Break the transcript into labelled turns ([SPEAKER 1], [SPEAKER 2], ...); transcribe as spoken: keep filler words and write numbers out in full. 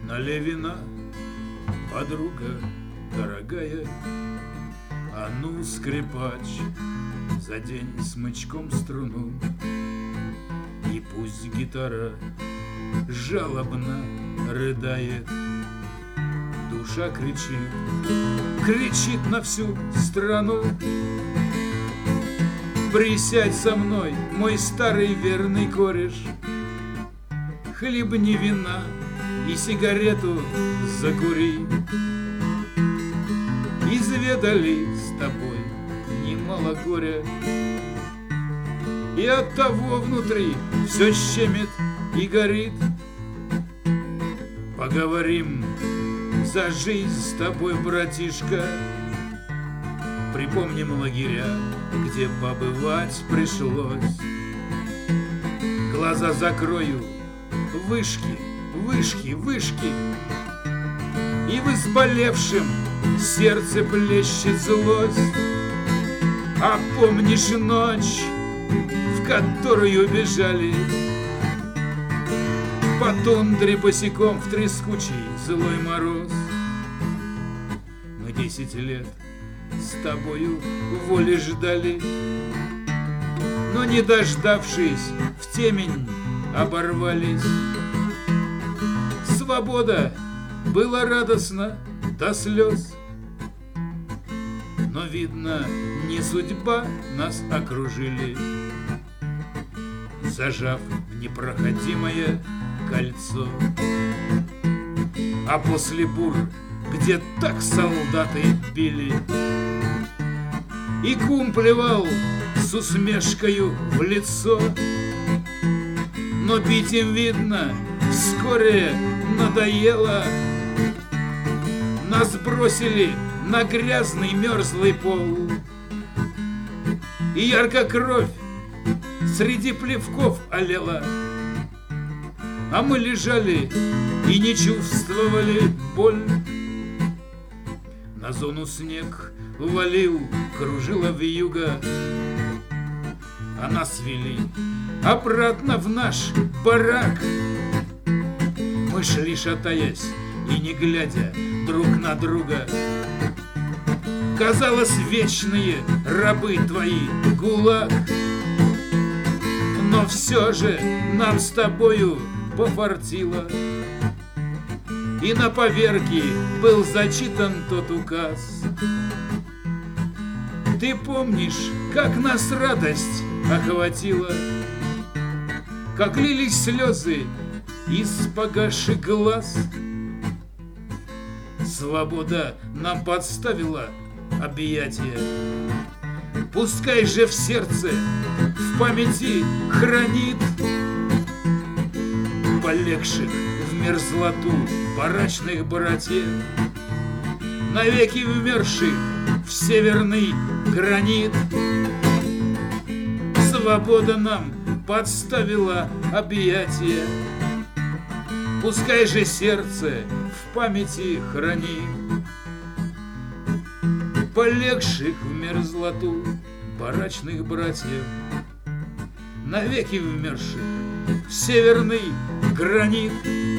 [SPEAKER 1] Налей вина, подруга дорогая, а ну, скрипач, задень смычком струну, и пусть гитара жалобно рыдает. Душа кричит, кричит на всю страну: присядь со мной, мой старый верный кореш, хлебни вина и сигарету закури. Изведали с тобой немало горя, и от того внутри все щемит и горит. Поговорим за жизнь с тобой, братишка, припомним лагеря, где побывать пришлось. Глаза закрою, вышки, вышки, вышки, и в изболевшем сердце плещет злость. А помнишь ночь, в которую бежали по тундре босиком в трескучий злой мороз? Мы десять лет с тобою воли ждали, но, не дождавшись, в темень оборвались. Свобода была радостна до слез, но, видно, не судьба нас окружили, зажав в непроходимое кольцо. А после бур, где так солдаты били, и кум плевал с усмешкою в лицо, но бить им, видно, вскоре надоело. Нас бросили на грязный мерзлый пол, и ярко кровь среди плевков олела, а мы лежали и не чувствовали боль. На зону снег валил, кружила вьюга, а нас вели обратно в наш барак. Мы шли, шатаясь и не глядя друг на друга. Казалось, вечные рабы твои ГУЛАГ. Но все же нам с тобою пофартило, и на поверке был зачитан тот указ. Ты помнишь, как нас радость охватила, как лились слезы из погасших глаз? Свобода нам подставила объятия, пускай же в сердце, в памяти хранит полегших в мерзлоту барачных братьев, навеки вмерших в северный гранит. Свобода нам подставила объятия, пускай же сердце в памяти хранит полегших в мерзлоту барачных братьев, навеки вмерших в северный гранит.